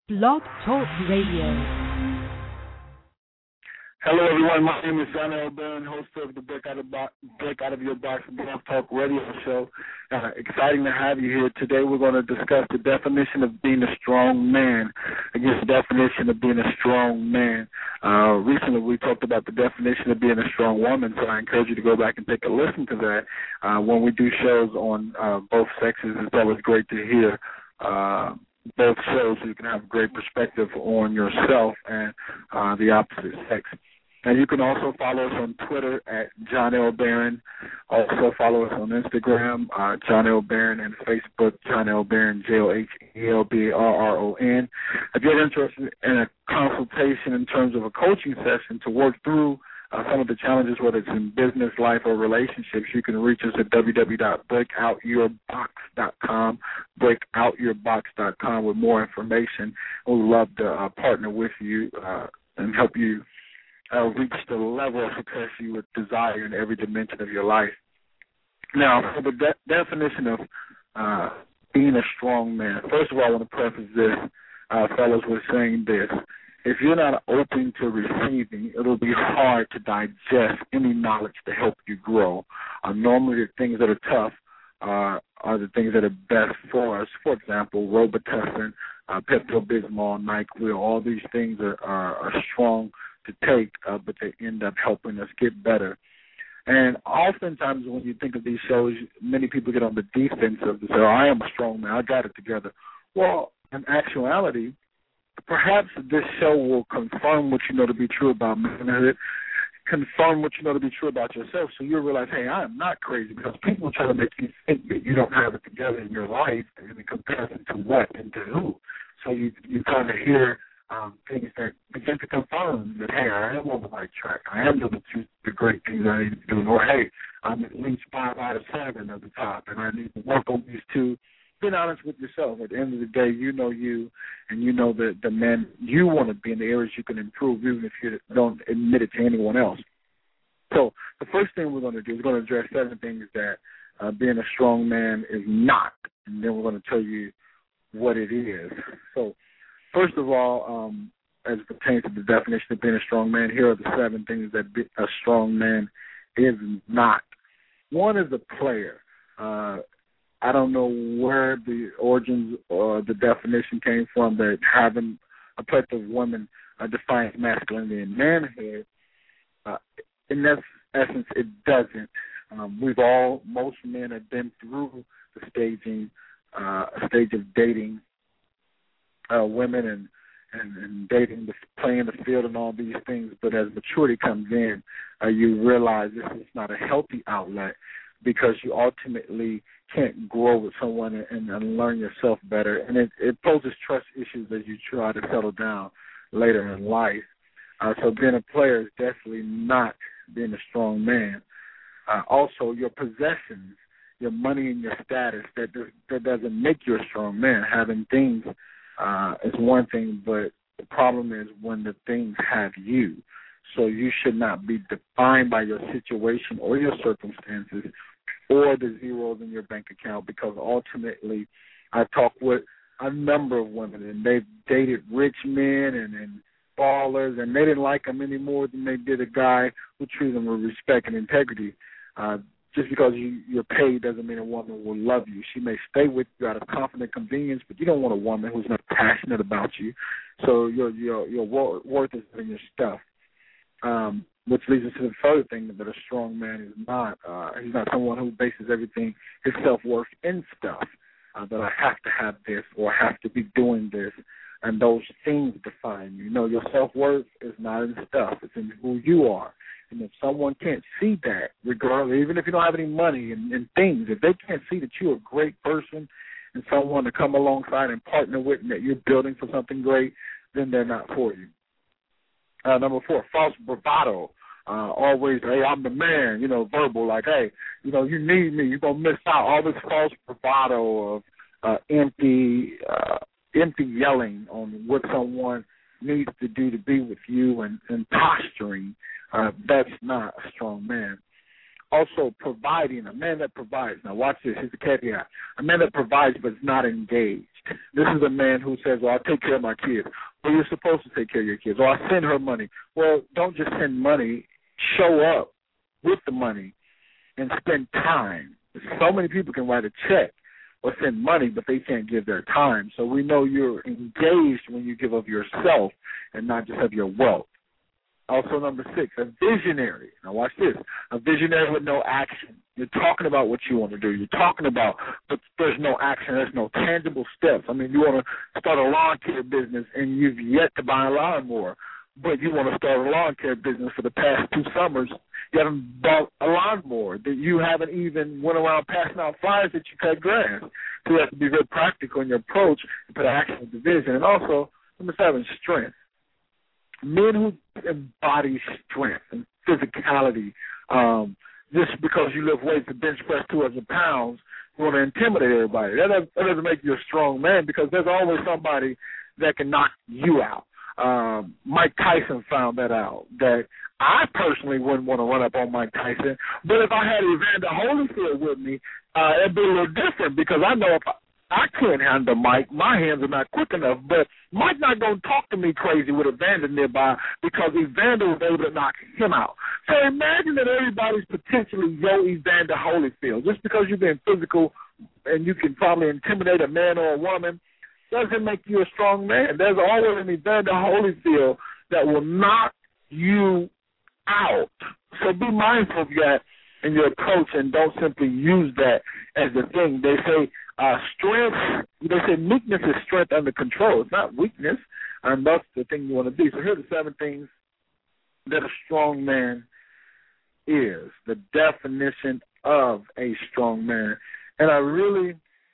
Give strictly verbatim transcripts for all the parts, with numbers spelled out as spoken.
Blog Talk Radio. Hello, everyone. My name is Johnny O'Barron, host of the Break Out of, Bo- Break Out of Your Box Blog Talk Radio Show. Uh, exciting to have you here. Today we're going to discuss the definition of being a strong man against the definition of being a strong man. Uh, recently we talked about the definition of being a strong woman, so I encourage you to go back and take a listen to that. Uh, when we do shows on uh, both sexes, it's always great to hear uh, both shows so you can have a great perspective on yourself and uh, the opposite sex. And you can also follow us on Twitter at John L. Barron. Also follow us on Instagram, uh, John L. Barron, and Facebook, John L. Barron, J O H E L B R R O N. If you're interested in a consultation in terms of a coaching session to work through uh, some of the challenges, whether it's in business, life, or relationships, you can reach us at w w w dot break out your box dot com, break out your box dot com with more information. We'd love to uh, partner with you uh, and help you Uh, reach the level of success you would desire in every dimension of your life. Now, for the de- definition of uh, being a strong man, first of all, I want to preface this, uh, fellas, with saying this. If you're not open to receiving, it'll be hard to digest any knowledge to help you grow. Uh, normally, the things that are tough uh, are the things that are best for us. For example, Robitussin, uh, Pepto-Bismol, NyQuil, all these things are, are, are strong to take, uh, but they end up helping us get better. And oftentimes when you think of these shows, many people get on the defensive and say, oh, I am a strong man, I got it together. Well, in actuality, perhaps this show will confirm what you know to be true about manhood, confirm what you know to be true about yourself, so you'll realize, hey, I am not crazy, because people try to make you think that you don't have it together in your life in comparison to what and to who. So you, you kind of hear Um, things that begin to confirm that, hey, I am on the right track. I am doing the, the great things I need to do. Or, hey, I'm at least five out of seven at the top, and I need to work on these two. Being honest with yourself. At the end of the day, you know you, and you know the, the man you want to be in the areas you can improve, even if you don't admit it to anyone else. So the first thing we're going to do is we're going to address seven things that uh, being a strong man is not, and then we're going to tell you what it is. So first of all, um, as it pertains to the definition of being a strong man, here are the seven things that a strong man is not. One is a player. Uh, I don't know where the origins or the definition came from that having a plethora of women uh, defines masculinity and manhood. Uh, in that essence, it doesn't. Um, we've all, most men have been through the staging, uh, stage of dating Uh, women and, and, and dating, the, playing the field and all these things, but as maturity comes in, uh, you realize this is not a healthy outlet because you ultimately can't grow with someone and, and learn yourself better, and it, it poses trust issues as you try to settle down later in life. Uh, so being a player is definitely not being a strong man. Uh, also, your possessions, your money and your status, that, does, that doesn't make you a strong man. Having things Uh, is one thing, but the problem is when the things have you. So you should not be defined by your situation or your circumstances or the zeros in your bank account, because ultimately I talk with a number of women, and they've dated rich men and, and ballers, and they didn't like them any more than they did a guy who treated them with respect and integrity. Uh, Just because you, you're paid doesn't mean a woman will love you. She may stay with you out of confident convenience, but you don't want a woman who's not passionate about you. So your your your worth is in your stuff, um, which leads us to the further thing that a strong man is not. Uh, he's not someone who bases everything, his self-worth, in stuff. Uh, that I have to have this or I have to be doing this, and those things define you. You know, your self-worth is not in stuff. It's in who you are. And if someone can't see that, regardless, even if you don't have any money and, and things, if they can't see that you're a great person and someone to come alongside and partner with and that you're building for something great, then they're not for you. Uh, number four, false bravado. Uh, always, hey, I'm the man, you know, verbal, like, hey, you know, you need me, you're going to miss out. All this false bravado of uh, empty, uh, empty yelling on what someone needs to do to be with you and, and posturing. Uh, that's not a strong man. Also, providing, a man that provides. Now, watch this. Here's the caveat. A man that provides but is not engaged. This is a man who says, well, I'll take care of my kids. Well, you're supposed to take care of your kids. Or I send her money. Well, don't just send money. Show up with the money and spend time. So many people can write a check or send money, but they can't give their time. So we know you're engaged when you give of yourself and not just of your wealth. Also, number six, a visionary. Now, watch this. A visionary with no action. You're talking about what you want to do. You're talking about, but there's no action. There's no tangible steps. I mean, you want to start a lawn care business, and you've yet to buy a lawnmower, but you want to start a lawn care business for the past two summers. You haven't bought a lawnmower. That you haven't even went around passing out flyers that you cut grass. So you have to be very practical in your approach and put action with the vision. And also, number seven, strength. Men who embody strength and physicality, um, just because you lift weights and bench press two hundred pounds, you want to intimidate everybody. That doesn't, that doesn't make you a strong man, because there's always somebody that can knock you out. Um, Mike Tyson found that out, that I personally wouldn't want to run up on Mike Tyson, but if I had Evander Holyfield with me, uh, it'd be a little different, because I know if I, I can't handle Mike. My hands are not quick enough, but Mike's not going to talk to me crazy with Evander nearby, because Evander was able to knock him out. So imagine that everybody's potentially your Evander Holyfield. Just because you've been physical and you can probably intimidate a man or a woman doesn't make you a strong man. There's always an Evander Holyfield that will knock you out. So be mindful of that in your approach, and don't simply use that as the thing. They say uh, strength, they say meekness is strength under control. It's not weakness, and that's the thing you want to be. So here are the seven things that a strong man is, the definition of a strong man. And I really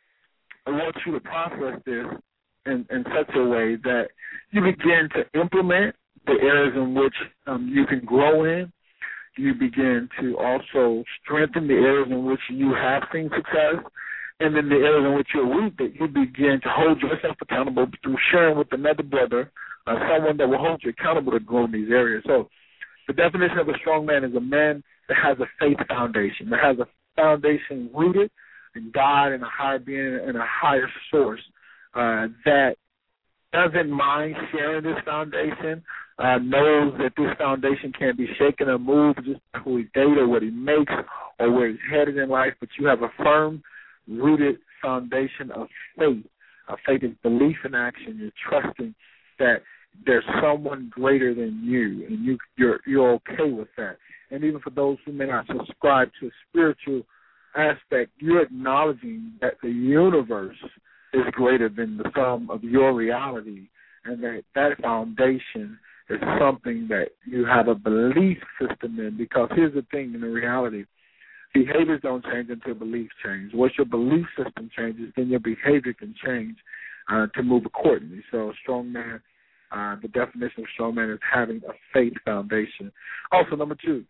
I want you to process this in, in such a way that you begin to implement the areas in which um, you can grow in. You begin to also strengthen the areas in which you have seen success, and then the areas in which you're weak, that you begin to hold yourself accountable through sharing with another brother, uh, someone that will hold you accountable to grow in these areas. So the definition of a strong man is a man that has a faith foundation, that has a foundation rooted in God and a higher being and a higher source, uh, that doesn't mind sharing this foundation, uh, knows that this foundation can't be shaken or moved just by who he dates or what he makes or where he's headed in life, but you have a firm rooted foundation of faith. Uh, faith is belief in action. You're trusting that there's someone greater than you, and you, you're you're okay with that. And even for those who may not subscribe to a spiritual aspect, you're acknowledging that the universe is greater than the sum of your reality, and that that foundation is something that you have a belief system in. Because here's the thing, in the reality, behaviors don't change until beliefs change. Once your belief system changes, then your behavior can change uh, to move accordingly. So a strong man, uh, the definition of strong man is having a faith foundation. Also, number two,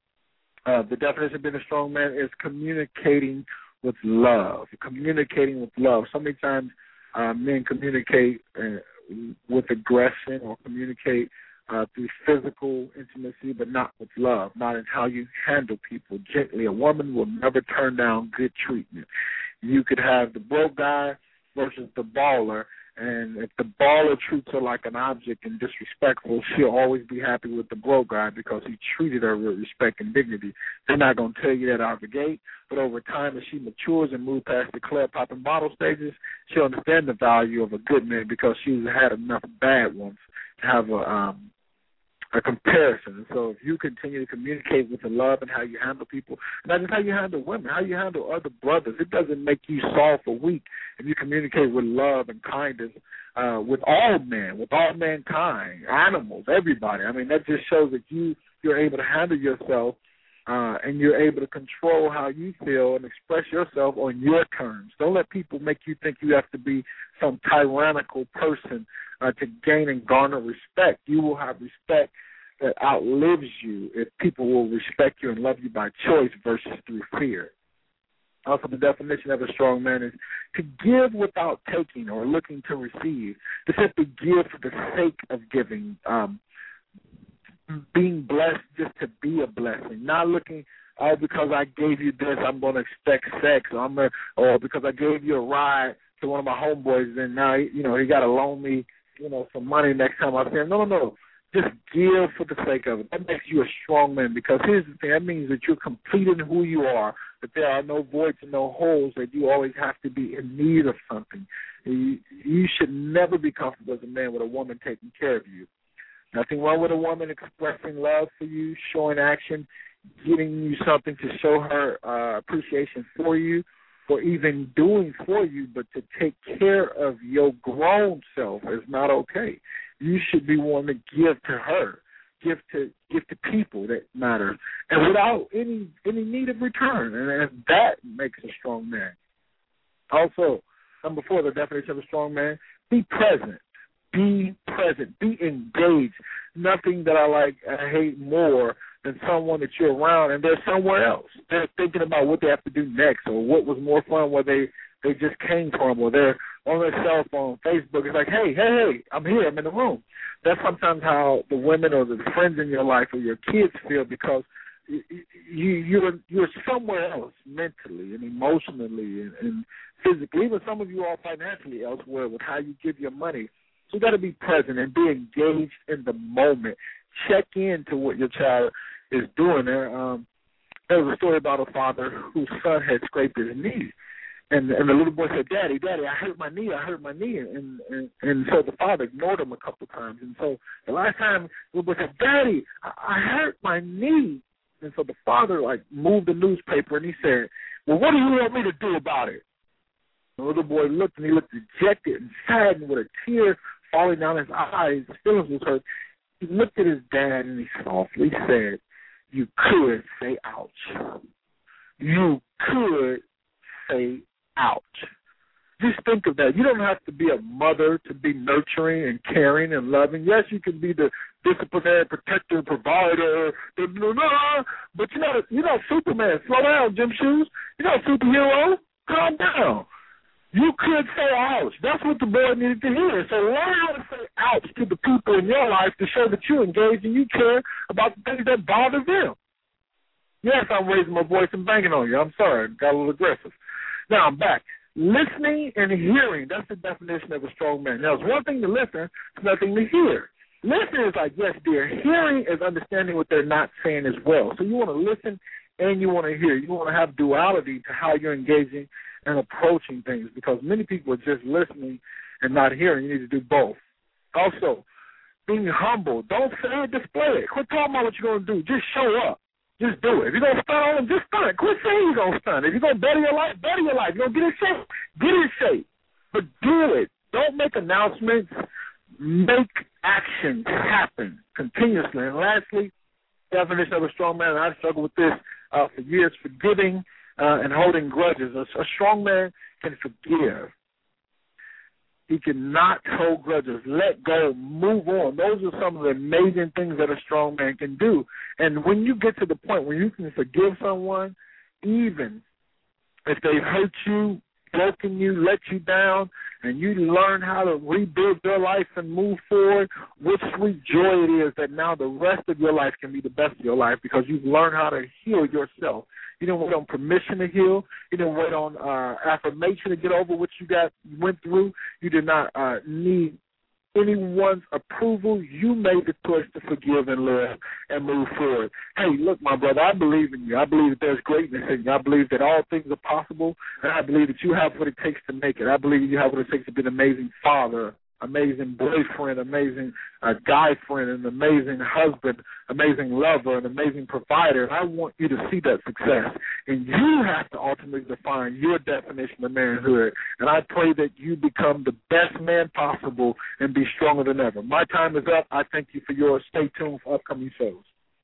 uh, the definition of being a strong man is communicating with love, communicating with love. So many times uh, men communicate uh, with aggression or communicate uh, through physical intimacy, but not with love, not in how you handle people gently. A woman will never turn down good treatment. You could have the broke guy versus the baller, and if the baller treats her like an object and disrespectful, she'll always be happy with the broke guy because he treated her with respect and dignity. They're not going to tell you that out of the gate, but over time, as she matures and moves past the club popping bottle stages, she'll understand the value of a good man because she's had enough bad ones to have a um, a comparison. And so if you continue to communicate with the love and how you handle people, not just how you handle women, how you handle other brothers, it doesn't make you soft or weak if you communicate with love and kindness uh, with all men, with all mankind, animals, everybody. I mean, that just shows that you, you're able to handle yourself uh, and you're able to control how you feel and express yourself on your terms. Don't let people make you think you have to be some tyrannical person Uh, to gain and garner respect. You will have respect that outlives you if people will respect you and love you by choice versus through fear. Also, the definition of a strong man is to give without taking or looking to receive, to simply give for the sake of giving, um, being blessed just to be a blessing, not looking oh, because I gave you this, I'm going to expect sex, or, I'm a, or because I gave you a ride to one of my homeboys, then now, you know, he got to loan me, you know, some money next time I see him. No, no, no. Just give for the sake of it. That makes you a strong man, because here's the thing. That means that you're complete in who you are, that there are no voids and no holes, that you always have to be in need of something. You, you should never be comfortable as a man with a woman taking care of you. Nothing wrong with a woman expressing love for you, showing action, giving you something to show her uh, appreciation for you, or even doing for you, but to take care of your grown self is not okay. You should be one to give to her, give to give to people that matter, and without any any need of return. And, and that makes a strong man. Also, number four, the definition of a strong man: be present. Be present. Be engaged. Nothing that I like, I hate more than someone that you're around and they're somewhere else. They're thinking about what they have to do next, or what was more fun where they, they just came from, or they're on their cell phone, Facebook. It's like, hey, hey, hey, I'm here. I'm in the room. That's sometimes how the women or the friends in your life or your kids feel, because you, you, you're, you're somewhere else mentally and emotionally and, and physically. Even some of you are financially elsewhere with how you give your money. So you got to be present and be engaged in the moment. Check into what your child is doing. There, um, there was a story about a father whose son had scraped his knee. And and the little boy said, Daddy, Daddy, I hurt my knee, I hurt my knee. And, and, and so the father ignored him a couple of times. And so the last time, the little boy said, Daddy, I, I hurt my knee. And so the father, like, moved the newspaper, and he said, well, what do you want me to do about it? The little boy looked, and he looked dejected and saddened with a tear falling down his eyes. His feelings was hurt. He looked at his dad, and he softly said, you could say ouch. You could say ouch. Just think of that. You don't have to be a mother to be nurturing and caring and loving. Yes, you can be the disciplinary protector, provider, but you're not, you're not Superman. Slow down, Jim Shoes. You're not a superhero. Calm down. You could say ouch. That's what the boy needed to hear. So learn how to say ouch to the people in your life to show that you engage and you care about the things that bother them. Yes, I'm raising my voice and banging on you. I'm sorry. Got a little aggressive. Now I'm back. Listening and hearing, that's the definition of a strong man. Now, it's one thing to listen, it's nothing to hear. Listening is like, yes, dear. Hearing is understanding what they're not saying as well. So you want to listen and you want to hear. You want to have duality to how you're engaging and approaching things, because many people are just listening and not hearing. You need to do both. Also, being humble. Don't say it, display it. Quit talking about what you're going to do. Just show up. Just do it. If you're going to stunt on them, just stunt. Quit saying you're going to stunt. If you're going to better your life, better your life. You're going to get in shape, get in shape. But do it. Don't make announcements. Make actions happen continuously. And lastly, definition of a strong man, and I've struggled with this uh, for years, forgiving uh, and holding grudges. A, a strong man can forgive. He cannot hold grudges. Let go. Move on. Those are some of the amazing things that a strong man can do. And when you get to the point where you can forgive someone, even if they've hurt you, broken you, let you down, and you learn how to rebuild your life and move forward, what sweet joy it is that now the rest of your life can be the best of your life, because you've learned how to heal yourself. You didn't wait on permission to heal. You didn't wait on uh, affirmation to get over what you got went through. You did not uh, need anyone's approval. You made the choice to forgive and live and move forward. Hey, look, my brother, I believe in you. I believe that there's greatness in you. I believe that all things are possible, and I believe that you have what it takes to make it. I believe you have what it takes to be an amazing father, amazing boyfriend, amazing uh, guy friend, an amazing husband, amazing lover, an amazing provider. And I want you to see that success. And you have to ultimately define your definition of manhood. And I pray that you become the best man possible and be stronger than ever. My time is up. I thank you for yours. Stay tuned for upcoming shows.